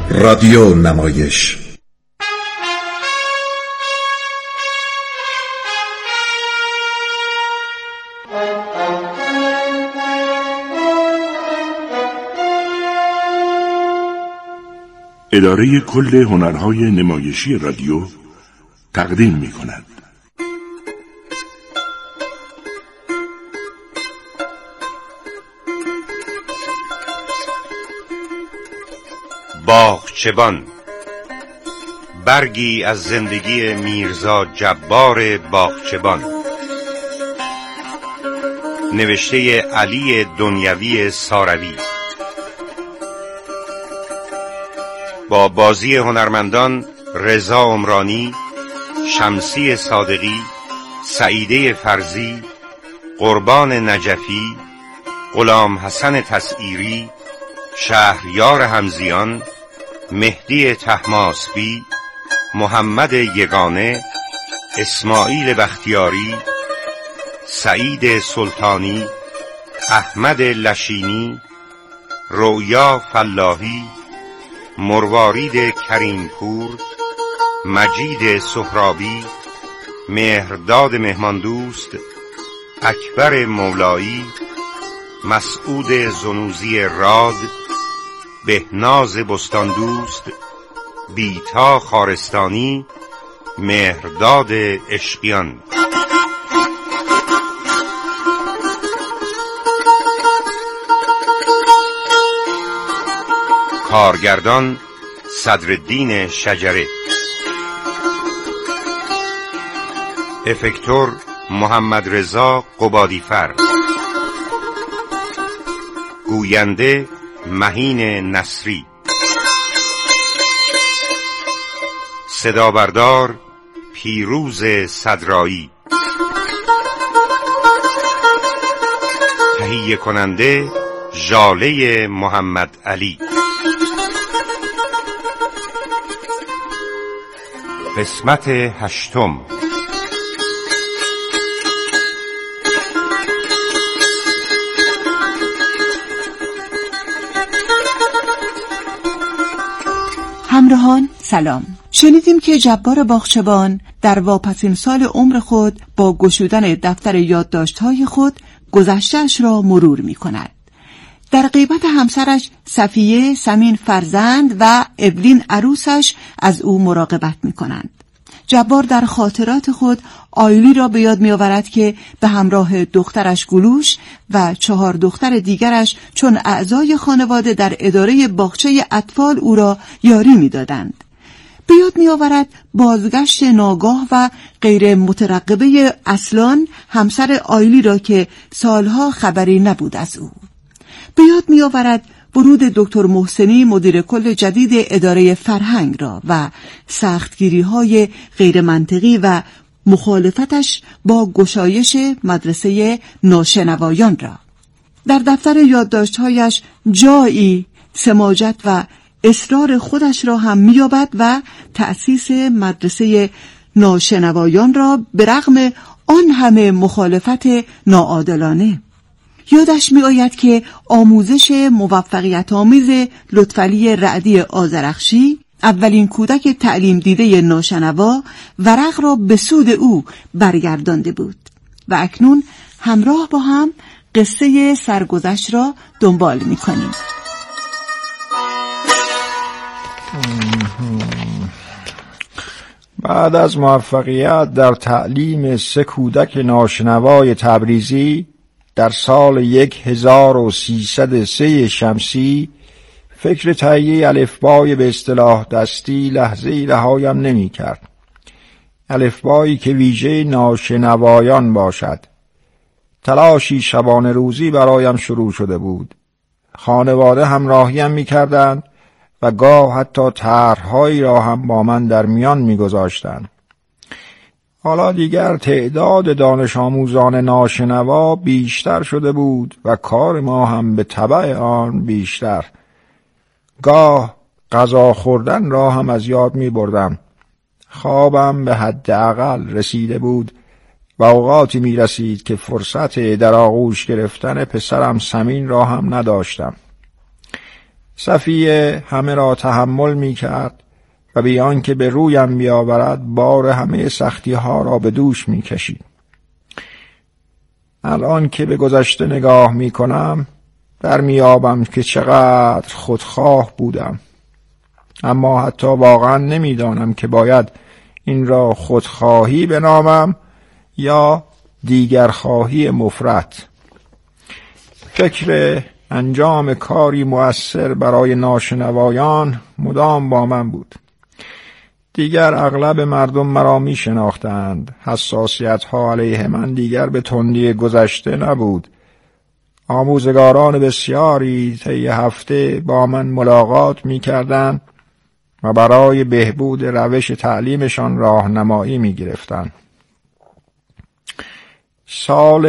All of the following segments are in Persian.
رادیو نمایش. اداره کل هنرهای نمایشی رادیو تقدیم می‌کند. باغچبان، برگی از زندگی میرزا جبار باغچبان، نوشته علی دنیوی ساروی، با بازی هنرمندان رضا عمرانی، شمسی صادقی، سعیده فرزی، قربان نجفی، غلام حسن تسعیری، شهریار همزیان، مهدی طهماسبی، محمد یگانه، اسماعیل بختیاری، سعید سلطانی، احمد لشینی، رویا فلاحی، مروارید کریمپور، مجید سهرابی، مهرداد مهماندوست، اکبر مولایی، مسعود زنوزی راد، بهناز بستاندوست، بیتا خارستانی، مهرداد عشقیان. کارگردان صدرالدین شجره، افکتور محمد رضا قبادیفر، گوینده مهین نصری، صدابردار پیروز صدرایی، تهیه کننده ژاله محمد علی. قسمت 8. همراهان سلام. شنیدیم که جبار باغچبان در واپسین سال عمر خود با گشودن دفتر یادداشت‌های خود گذشته‌اش را مرور می‌کند. در غیبت همسرش صفیه سمین فرزند و اولین عروسش از او مراقبت می‌کنند. جبار در خاطرات خود آیلی را به یاد می‌آورد که به همراه دخترش گلوش و 4 دختر دیگرش چون اعضای خانواده در اداره باغچه اطفال او را یاری می‌دادند. به یاد می‌آورد بازگشت ناگاه و غیر مترقبه اصلان همسر آیلی را که سالها خبری نبود از او. به یاد می‌آورد ورود دکتر محسنی مدیر کل جدید اداره فرهنگ را و سختگیری‌های غیر منطقی و مخالفتش با گشایش مدرسه ناشنوایان را. در دفتر یادداشت‌هایش جایی سماجت و اصرار خودش را هم می‌یابد و تأسیس مدرسه ناشنوایان را به رغم آن همه مخالفت ناعادلانه. یادش می آید که آموزش موفقیت آمیز لطفعلی رعدی آذرخشی، اولین کودک تعلیم دیده ناشنوا، ورق را به سود او برگردانده بود و اکنون همراه با هم قصه سرگذشت را دنبال می کنیم. بعد از موفقیت در تعلیم 3 کودک ناشنوای تبریزی در سال 1303 شمسی، فکر تهیه الفبای به اصطلاح دستی لحظه‌ای رهایم نمی کرد. الفبایی که ویژه ناشنوایان باشد. تلاشی شبانه روزی برایم شروع شده بود. خانواده همراهیم می کردند و گاه حتی طرح‌هایی را هم با من در میان می گذاشتند. حالا دیگر تعداد دانش آموزان ناشنوا بیشتر شده بود و کار ما هم به تبع آن بیشتر. گاه غذا خوردن را هم از یاد می بردم. خوابم به حداقل رسیده بود و اوقاتی می رسید که فرصت در آغوش گرفتن پسرم سمین را هم نداشتم. صفیه همه را تحمل می کرد و بیان که به رویم بیاورد بار همه سختی ها را به دوش می کشید. الان که به گذشته نگاه می کنم در می یابم که چقدر خودخواه بودم، اما حتی واقعا نمی دانم که باید این را خودخواهی بنامم یا دیگرخواهی مفرط. فکر انجام کاری مؤثر برای ناشنوایان مدام با من بود. دیگر اغلب مردم مرا می شناختند. حساسیت ها علیه من دیگر به تندی گذشته نبود. آموزگاران بسیاری طی هفته با من ملاقات می کردند و برای بهبود روش تعلیمشان راهنمایی می گرفتند. سال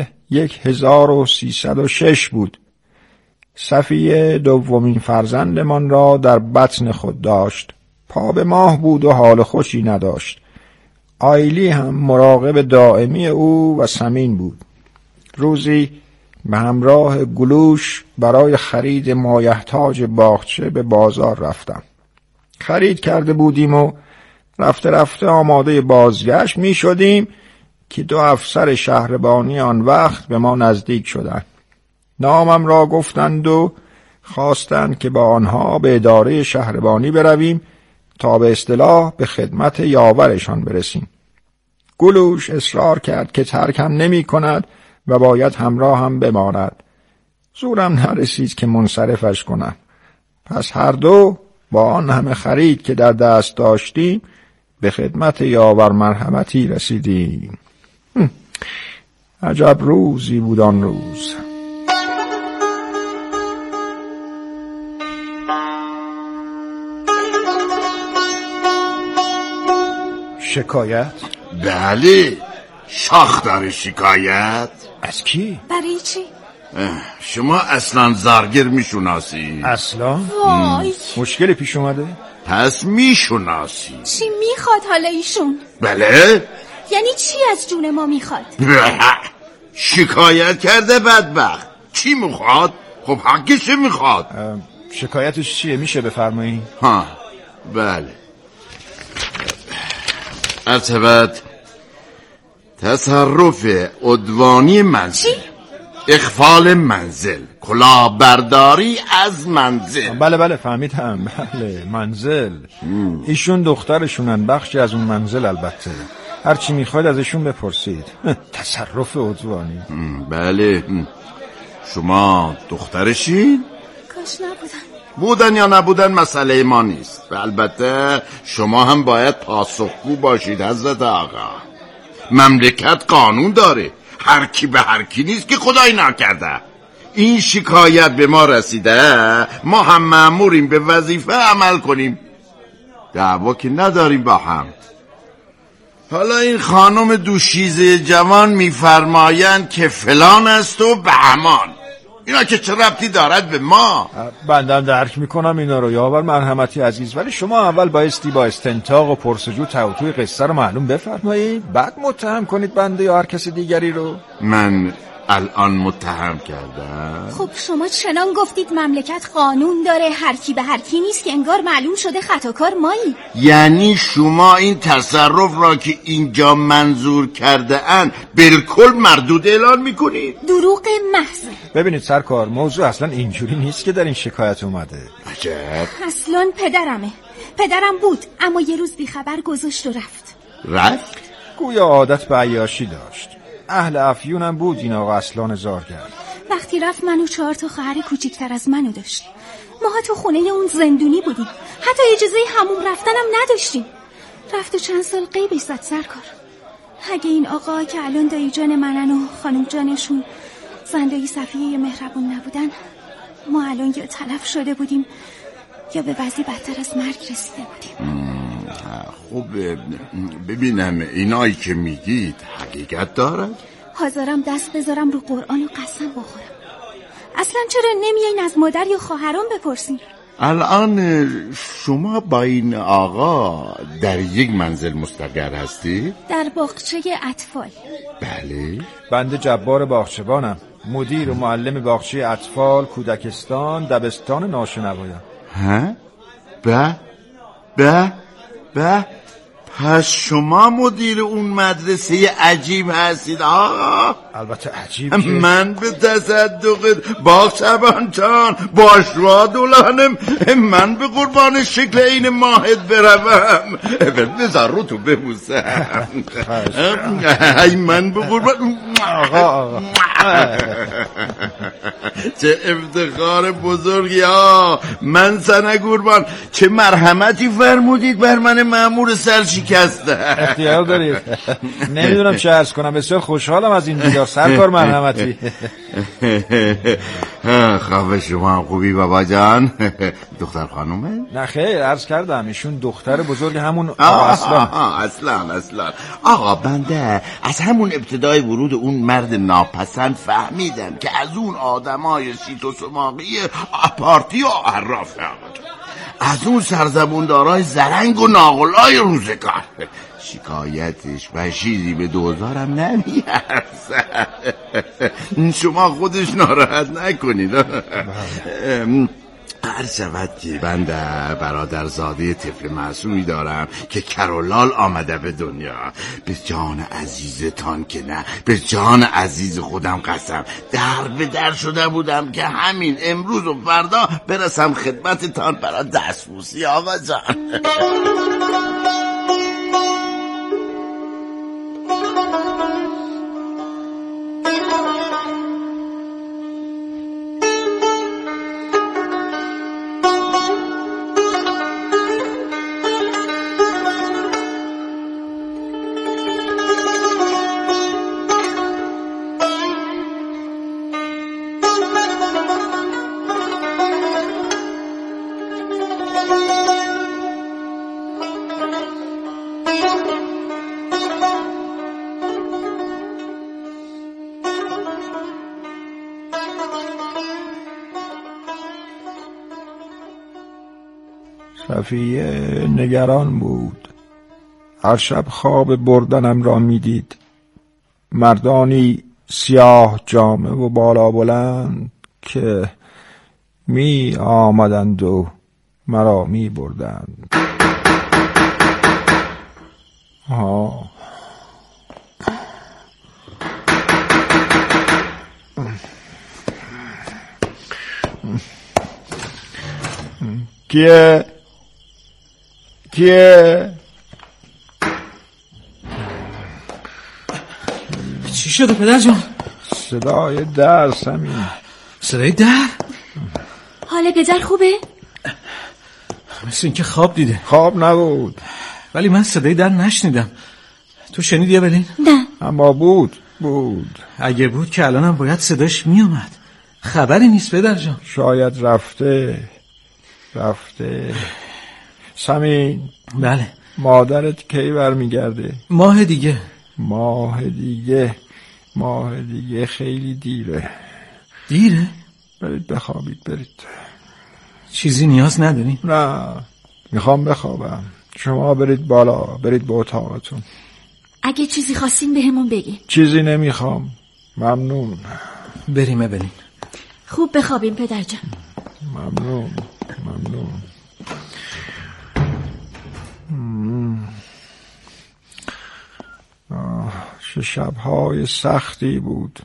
1306 بود. صفیه دومین فرزندمان را در بطن خود داشت. پا به ماه بود و حال خوشی نداشت. آیلی هم مراقب دائمی او و سمین بود. روزی به همراه گلوش برای خرید مایحتاج باغچه به بازار رفتم. خرید کرده بودیم و رفته رفته آماده بازگشت می شدیم که دو افسر شهربانی آن وقت به ما نزدیک شدند. نامم را گفتند و خواستند که با آنها به اداره شهربانی برویم تا به اصطلاح به خدمت یاورشان برسیم. گلوش اصرار کرد که ترکم نمی کند و باید همراه هم بماند. زورم نرسید که منصرفش کنم. پس هر دو با آن همه خرید که در دست داشتیم به خدمت یاور مرحمتی رسیدیم. عجب روزی بود آن روز. شکایت؟ بله، شاخ داره شکایت. از کی؟ برای چی؟ شما اصلا زرگر میشناسی؟ اصلا؟ وای، مشکلی پیش اومده؟ پس میشناسی. چی میخواد حالا ایشون؟ بله؟ یعنی چی از جون ما میخواد؟ شکایت کرده بدبخت. چی میخواد؟ خب حقش میخواد. شکایتش چیه؟ میشه بفرمایید؟ ها، بله. ارتباط تصرف عدوانی منزل. چی؟ اخفال منزل، کلاهبرداری از منزل. بله فهمیدم. بله، منزل. ایشون دخترشونن، بخشی از اون منزل. البته هرچی میخواید ازشون بپرسید. تصرف عدوانی. بله. شما دخترشین؟ کاش نبودن. بودن یا نبودن مسئله ما نیست. و البته شما هم باید پاسخگو باشید حضرت آقا. مملکت قانون داره، هر کی به هر کی نیست که خدایی نکرده. این شکایت به ما رسیده، ما هم مأموریم به وظیفه عمل کنیم. دعوا که نداریم با هم. حالا این خانم دوشیزه جوان میفرمایند که فلان است و بهمان. اینا که چه ربطی دارد به ما؟ بندم درک میکنم اینا رو یاور مرحمتی عزیز، ولی شما اول بایستی با استنتاق و پرسجو توی قصه رو معلوم بفرمایید، بعد متهم کنید بنده یا هر کسی دیگری رو. من الان متهم کردم؟ خب شما چنان گفتید مملکت قانون داره، هر کی به هر کی نیست که انگار معلوم شده خطاکار مایی. یعنی شما این تصرف را که اینجا منظور کرده اند بالکل مردود اعلان میکنید؟ دروغ محض. ببینید سرکار، موضوع اصلا اینجوری نیست که در این شکایت اومده. عجب. اصلا پدرم بود، اما یه روز بیخبر گذاشت و رفت. گویا عادت به عیاشی داشت. اهل افیونم بود این آقا اصلان زارگر. وقتی رفت من و 4 تا خواهر کوچیکتر از منو داشتیم. ماها تو خونه اون زندونی بودیم، حتی اجازه حموم رفتنم نداشتیم. رفت و چند سال غیبش زد سرکار. اگه این آقا که الان دایی جان منن و خانم جانشون زندایی صفیه مهربون نبودن، ما الان یا تلف شده بودیم یا به وضعی بدتر از مرگ رسیده بودیم. خب ببینم اینایی که میگید حقیقت دارد؟ حاضرم دست بذارم رو قرآن و قسم بخورم. اصلا چرا نمیاین از مادر یا خواهران بپرسین؟ الان شما با این آقا در یک منزل مستقر هستی؟ در باغچه اطفال. بله. بنده جبار باغچبانم. مدیر و معلم باغچه اطفال، کودکستان، دبستان ناشنوایان. ها؟ به پس شما مدیر اون مدرسه عجیب هستید آقا؟ البته عجیب که من به تصدق باغچبان جان باشوا دولانم، من به قربان شکل این ماهد بروم. بذار رو تو ببوسم. ای من به قربان آقا چه افتخار بزرگی ها. من سنه قربان، چه مرحمتی فرمودید بر من مأمور سرشکسته. اختیار دارید. نمیدونم چه عرض کنم، بسیار خوشحالم از این دیدار سرکار مرحمتی. خواب شما خوبی بابا جان؟ دختر خانومه؟ نه خیر، عرض کردم ایشون دختر بزرگ همون آقا اصلا آقا بنده از همون ابتدای ورود اون مرد ناپسند فهمیدم که از اون آدمای سیت و سماقی آپارتی و عرافه، از اون سرزبوندارای زرنگ و ناقلای روزگار. شکایتش و چیزی به دوزارم نمیارزد. شما خودش ناراحت نکنید. هر شود که بنده برادرزاده طفل معصومی دارم که کرولال آمده به دنیا. به جان عزیزتان که نه، به جان عزیز خودم قسم، در به در شده بودم که همین امروز و فردا برسم خدمتتان برای دستبوسی آقا جان. صفیه نگران بود. هر شب خواب بردنم را میدید. مردانی سیاه جامه و بالا بلند که می آمدند و مرا می بردند. کیه؟ چی شده پدر جان؟ صدای در سمین. صدای در؟ حال پدر خوبه؟ مثل اینکه خواب دیده. خواب نبود، ولی من صدای در نشنیدم. تو شنیدی اولین؟ نه. اما بود. اگه بود که الانم باید صداش می اومد. خبری نیست پدر جان. شاید رفته. سمین. بله. مادرت کی برمیگرده؟ ماه دیگه. خیلی دیره. برید بخوابید. چیزی نیاز ندارین؟ نه، میخوام بخوابم. شما برید بالا، برید به اتاقتون. اگه چیزی خواستین بهمون بگین. چیزی نمیخوام، ممنون. بریم. خوب بخوابیم پدر جان. ممنون. چه شب‌های سختی بود.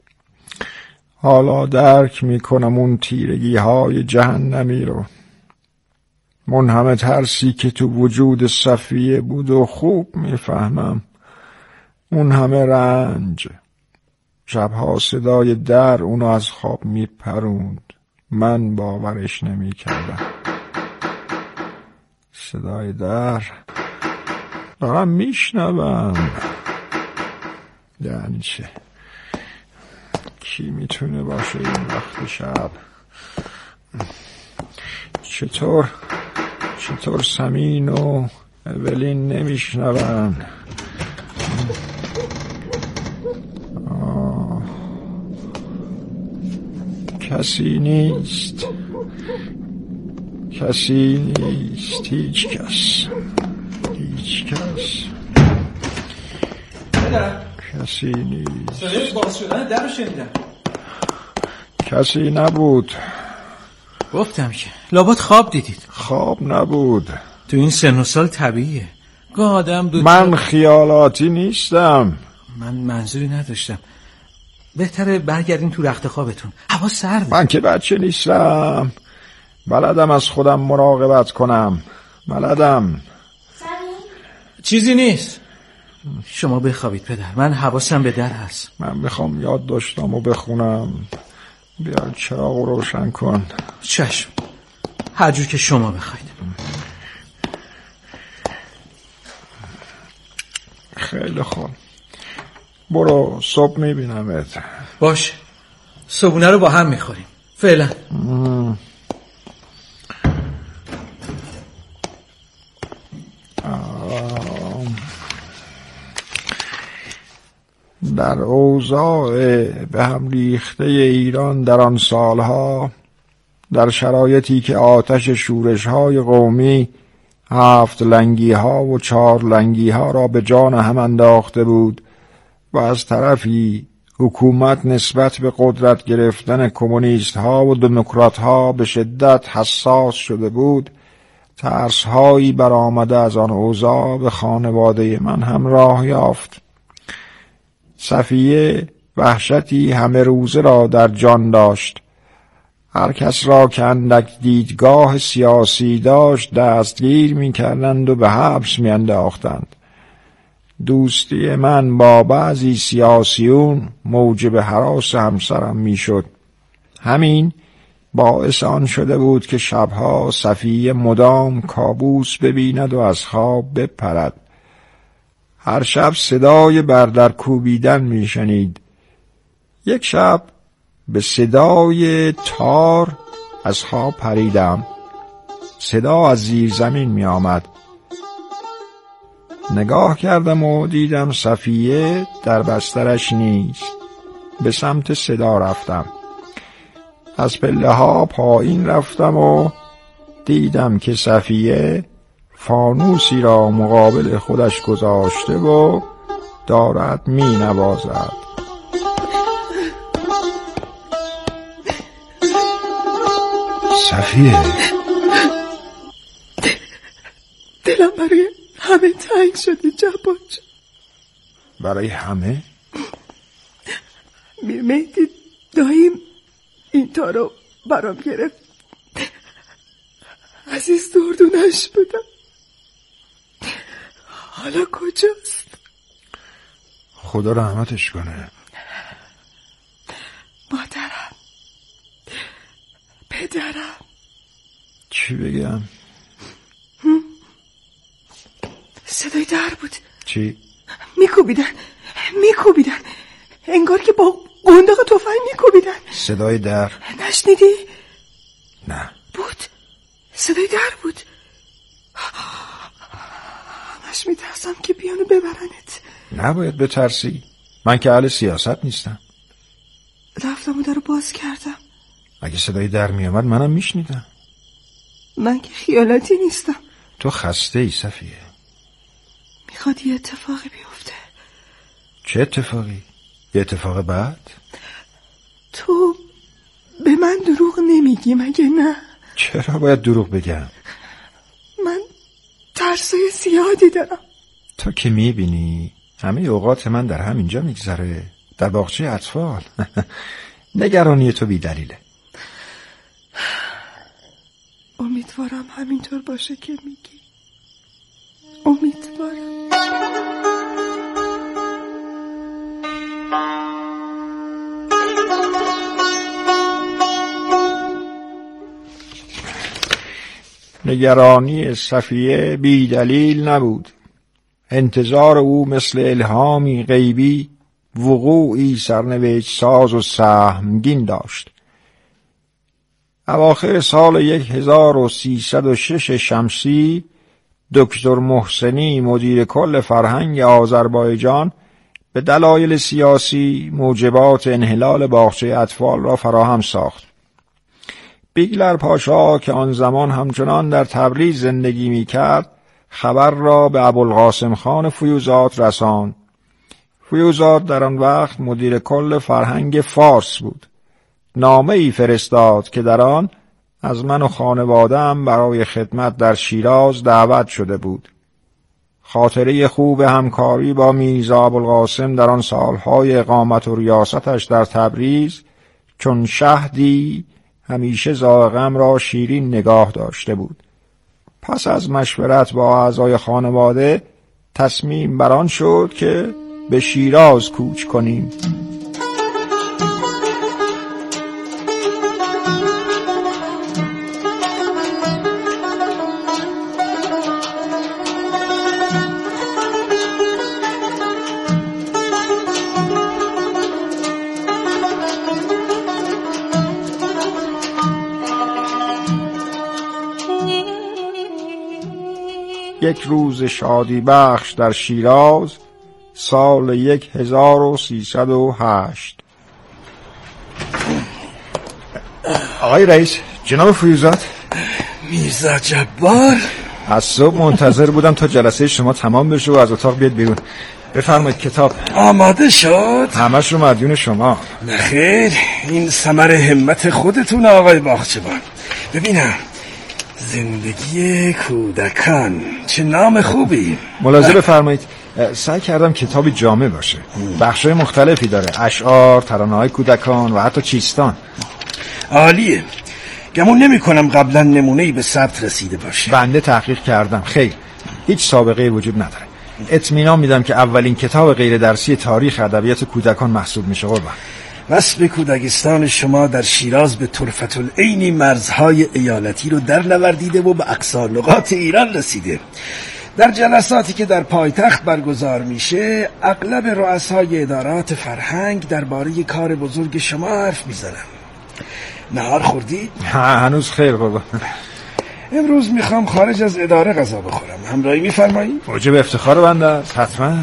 حالا درک میکنم اون تیرگی‌های جهنمی رو. منهمه ترسی که تو وجود صفیه بود و خوب میفهمم اون همه رنج. شب‌ها صدای در اونو از خواب میپروند. من باورش نمیکردم. صدای در دارم میشنوم. یعنی چه؟ کی میتونه باشه این وقت شب؟ چطور سمین و اولین نمیشنون؟ کسی نیست، هیچ کس. پدر، کسی نیست. صدای باز شدن در رو شنیدم. کسی نبود. گفتم که لابد خواب دیدید. خواب نبود. تو این سن و سال طبیعیه. گاه آدم من خیالاتی نیستم. من منظوری نداشتم. بهتره برگردین تو رخت خوابتون. هوا سرده. من که بچه نیستم. بلدم از خودم مراقبت کنم. بلدم. چیزی نیست. شما بخوابید پدر. من حواسم به در هست. من میخوام یادداشتامو بخونم. بیا چراغ روشن کن. چشم. هر جور که شما بخواید. خیلی خوب. برو صبح میبینمت. باشه. صبحونه رو با هم میخوریم. فعلا. در اوضاع به هم ریخته ایران در آن سالها، در شرایطی که آتش شورش‌های قومی 7 لنگی‌ها و 4 لنگی‌ها را به جان هم انداخته بود و از طرفی حکومت نسبت به قدرت گرفتن کمونیست‌ها و دموکرات‌ها به شدت حساس شده بود، ترس‌هایی برآمده از آن اوضاع به خانواده من هم راه یافت. صفیه وحشتی همه روزه را در جان داشت. هر کس را که اندک دیدگاه سیاسی داشت دستگیر می‌کردند و به حبس می‌انداختند. دوستی من با بعضی سیاسیون موجب هراس همسرم میشد. همین باعث آن شده بود که شبها صفیه مدام کابوس ببیند و از خواب بپرد. هر شب صدای بر کوبیدن میشنید. یک شب به صدای تار از خواب پریدم. صدا از زیر زمین می آمد. نگاه کردم و دیدم صفیه در بسترش نیست. به سمت صدا رفتم. از پله ها پایین رفتم و دیدم که صفیه فانوسی را مقابل خودش گذاشته و دارد می نوازد. صفیه، دلم برای همه تنگ شده جبار جان. برای همه؟ میر مهدی داییم این تارو برام گرفت. عزیز دردونش بودم. حالا کجاست؟ خدا رحمتش کنه. مادرم، پدرم. چی بگم؟ صدای در بود. چی؟ میکوبیدن انگار که با قنداق تفنگ میکوبیدن. صدای در؟ نشنیدی؟ نه. بود، صدای در بود. همش میترسم که بیانو ببرنت. نباید بترسی. من که اهل سیاست نیستم. رفتم و در رو باز کردم. اگه صدای در میامد منم میشنیدم. من که خیالاتی نیستم. تو خسته ای صفیه. میخواد یه اتفاقی بیفته. چه اتفاقی؟ یه اتفاق بد؟ تو به من دروغ نمیگی مگه نه؟ چرا باید دروغ بگم؟ من ترسای زیادی دارم. تو که میبینی همه اوقات من در همینجا میگذره، در باغچه اطفال. نگرانی تو بی دلیله. امیدوارم همینطور باشه که میگی. امیدوارم. نگرانی صفیه بی دلیل نبود. انتظار او مثل الهامی غیبی وقوعی سرنوشت ساز و سهمگین داشت. اواخر سال 1306 شمسی دکتر محسنی مدیر کل فرهنگ آذربایجان به دلایل سیاسی موجبات انحلال باغچه اطفال را فراهم ساخت. بیگلر پاشا که آن زمان همچنان در تبریز زندگی می‌کرد خبر را به ابوالقاسم خان فیوزات رساند. فیوزات در آن وقت مدیر کل فرهنگ فارس بود. نامه‌ای فرستاد که در آن از من و خانواده‌ام برای خدمت در شیراز دعوت شده بود. خاطره خوب همکاری با میرزا ابوالقاسم در آن سالهای اقامت و ریاستش در تبریز چون شهدی همیشه ذائقه‌ام را شیرین نگاه داشته بود. پس از مشورت با اعضای خانواده تصمیم بر آن شد که به شیراز کوچ کنیم. یک روز شادی بخش در شیراز سال 1308. آقای رئیس، جناب فیروزاد. میرزا جبار، از صبح منتظر بودم تا جلسه شما تمام بشه و از اتاق بیاد بیرون. بفرمایید کتاب آماده شد؟ همش رو مدیون شما. نخیر، این ثمر همت خودتون آقای باغچبان. ببینم، زندگی کودکان، چه نام خوبی. ملاحظه بفرمایید، سعی کردم کتابی جامع باشه. بخشای مختلفی داره، اشعار، ترانه‌های کودکان و حتی چیستان. عالیه. گمون نمی کنم قبلا نمونه‌ای به ثبت رسیده باشه. بنده تحقیق کردم، خیر، هیچ سابقه وجود نداره. اطمینان میدم که اولین کتاب غیر درسی تاریخ ادبیات کودکان محسوب میشه. قربان. وصف کودکستان شما در شیراز به طرفت العینی مرزهای ایالتی رو در نوردیده و به اقصی نقاط ایران رسیده. در جلساتی که در پایتخت برگزار میشه، اغلب رؤسای ادارات فرهنگ درباره کار بزرگ شما حرف میزنن. نهار خوردی؟ هنوز خیر قربان. امروز میخوام خارج از اداره غذا بخورم. همراهی میفرمایی؟ موجب افتخار بنده است. حتما.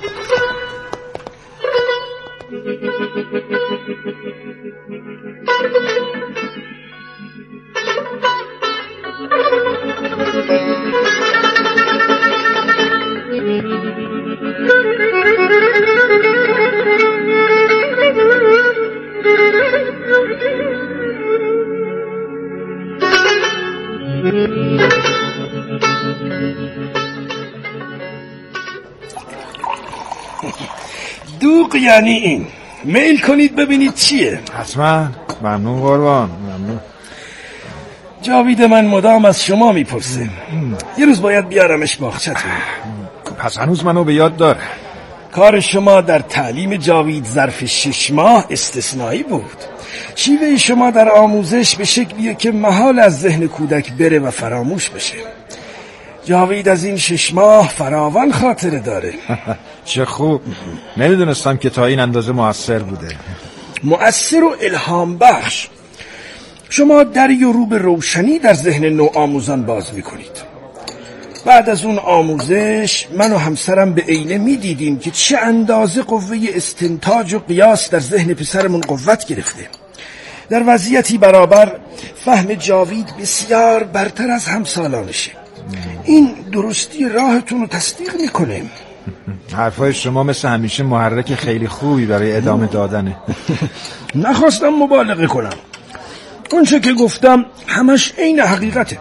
دوغ یعنی این. میل کنید ببینید چیه. حتما. ممنون قربان، ممنون. جاوید من مدام از شما میپرسه. یه روز باید بیارمش باغچه‌تون. پس هنوز منو به یاد داره. کار شما در تعلیم جاوید ظرف 6 ماه استثنایی بود. شیوه شما در آموزش به شکلیه که محال از ذهن کودک بره و فراموش بشه. جاوید از این 6 ماه فراوان خاطره داره. چه خوب. نمیدونستم که تا این اندازه مؤثر بوده. مؤثر و الهام بخش. شما دری و رو به روشنی در ذهن نوآموزان باز میکنید. بعد از اون آموزش من و همسرم به عینه میدیدیم که چه اندازه قوه استنتاج و قیاس در ذهن پسرمون قوت گرفته. در وضعیتی برابر فهم جاوید بسیار برتر از همسالانشه. این درستی راهتون رو تصدیق میکنه. حرفای شما مثل همیشه محرک خیلی خوبی برای ادامه دادنه. نخواستم مبالغه کنم. اون چه که گفتم همش عین حقیقته.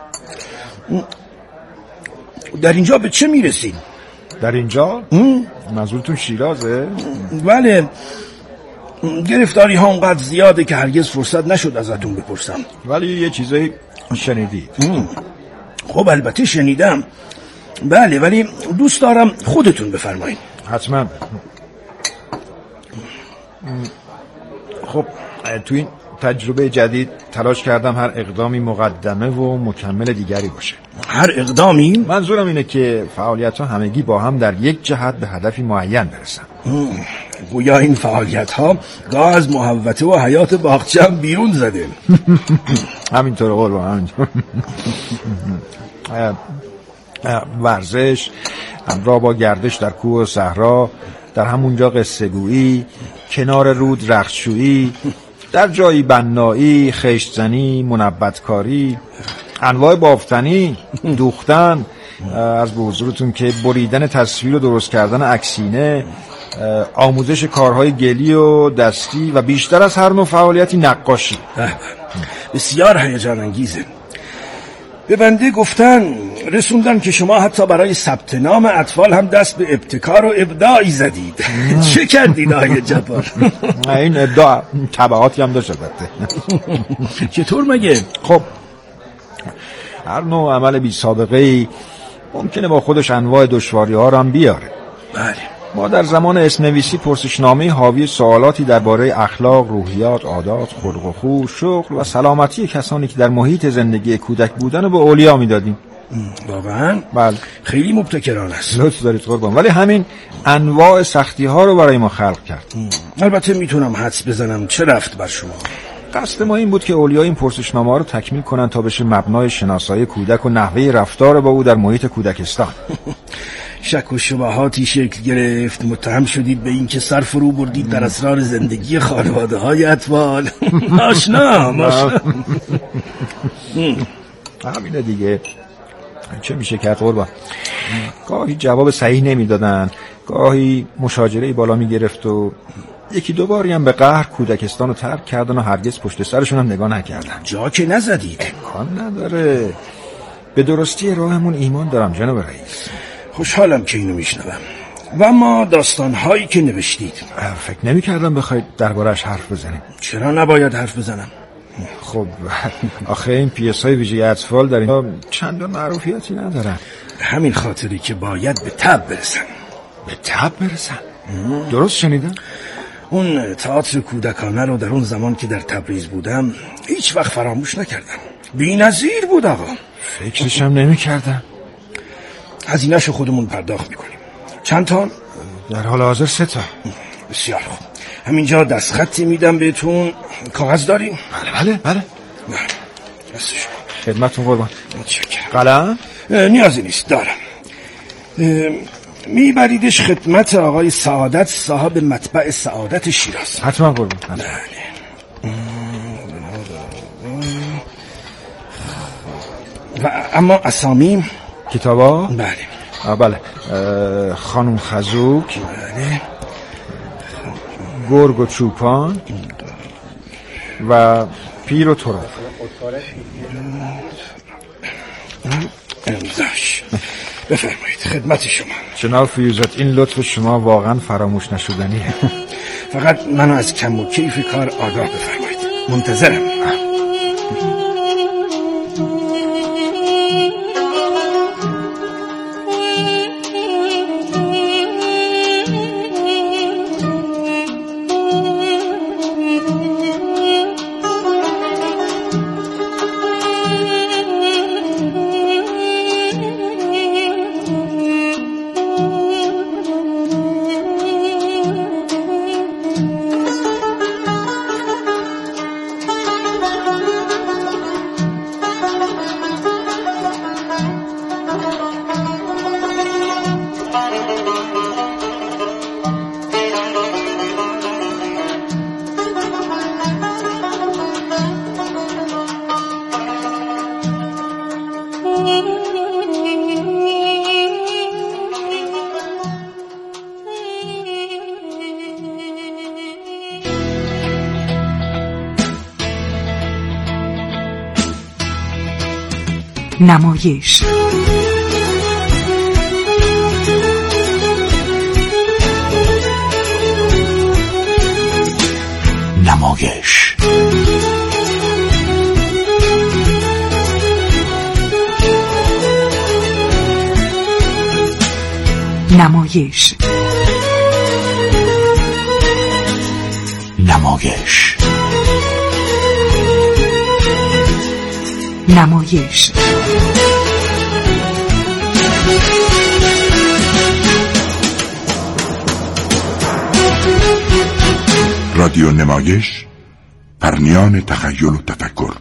در اینجا به چه میرسید؟ در اینجا؟ منظورتون شیرازه؟ بله. گرفتاری ها اونقدر زیاده که هرگز فرصت نشد ازتون بپرسم. ولی یه چیزایی شنیدید. خب البته شنیدم. بله، ولی دوست دارم خودتون بفرمایید. حتما. خب تو این تجربه جدید تلاش کردم هر اقدامی مقدمه و مکمل دیگری باشه. هر اقدامی؟ منظورم اینه که فعالیت‌ها همگی با هم در یک جهت به هدفی معین برسن. گویا این فعالیت‌ها گاه از محوطه و حیات باغچه هم بیرون زده. همینطور قربان، همینطور. ورزش همراه با گردش در کوه و صحرا، در همونجا قصه گویی، کنار رود رختشویی، در جایی بنایی، خشتزنی، منبتکاری، انواع بافتنی، دوختن، از به حضورتون که بریدن تصویر و درست کردن عکسینه، آموزش کارهای گلی و دستی و بیشتر از هر نوع فعالیتی نقاشی. بسیار هیجان انگیزه. به بنده گفتن رسوندن که شما حتی برای ثبت نام اطفال هم دست به ابتکار و ابداعی زدید. چه کردید آقای جبار؟ این ابداع تبعاتی هم داشت البته. چطور مگه؟ خب هر نوع عمل بی سابقه‌ای ممکنه با خودش انواع دشواری‌ها رو هم بیاره. بله. ما در زمان اسم‌نویسی پرسشنامه حاوی سوالاتی درباره اخلاق، روحیات، عادات، خلق و خو، شغل و سلامتی کسانی که در محیط زندگی کودک بودن رو به اولیا میدادیم. واقعا؟ بله. خیلی مبتکرانه است. لطف دارید قربان. ولی همین انواع سختی‌ها رو برای ما خلق کرد. البته میتونم حدس بزنم چه رفت بر شما. قصد ما این بود که اولیا این پرسشنامه رو تکمیل کنن تا بشه مبنای شناسایی کودک و نحوه رفتار با او در محیط کودکستان. شک و شبهاتی شکل گرفت، متهم شدید به این که سر فرو بردید در اسرار زندگی خانواده های اطفال. آشنا. همینه دیگه. چه میشه کرد قربان؟ گاهی جواب صحیح نمیدادن، گاهی مشاجره بالا میگرفت و یکی دو باری هم به قهر کودکستان رو ترک کردن و هرگز پشت سرشون هم نگاه نکردن. جا که نزدید. امکان نداره. به درستی راهمون ایمان دارم جناب رئیس. خوشحالم که اینو میشنوم. و اما داستانهایی که نوشتید، فکر نمی کردم بخواید درباره‌اش حرف بزنیم. چرا نباید حرف بزنم؟ خب آخه این پیس‌های ویژه اطفال در اینجا چندان معروفیتی ندارن. همین خاطری که باید به تب برسن. به تب برسن؟ درست شنیدم؟ اون تئاتر کودکانه رو در اون زمان که در تبریز بودم هیچ وقت فراموش نکردم. بی‌نظیر بود آقا. فکرشم نمی کردم. هزینه‌شو خودمون پرداخت میکنیم. چند تا؟ در حال حاضر 3 تا. بسیار خوب. همینجا دستخطی میدم بهتون. کاغذ داری؟ بله. دستشو. خدمتتون قربان. متشکرم. قلم؟ نیازی نیست، دارم. میبریدش خدمت آقای سعادت، صاحب مطبع سعادت شیراز. حتما قربان. بله. و اما اسامی کتابا؟ بله. بله. خانم خزوک. بله. گرگ و چوپان و پیر و تراب. امضاش. بفرمایید خدمت شما. جناب فیوزات، این لطف شما واقعا فراموش نشدنیه. فقط منو از کم و کیف کار آگاه بفرمایید. منتظرم. نمایش. نمایش نمایش نمایش نمایش رادیو نمایش، پرنیان تخیل و تفکر.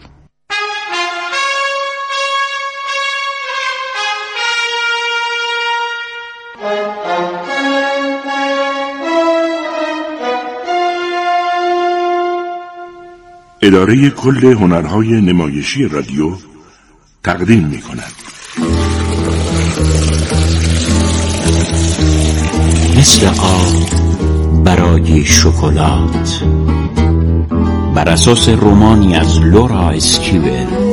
اداره کل هنرهای نمایشی رادیو تقدیم می کند. مثل آب برای شکلات، بر اساس رمانی از لورا اسکیول.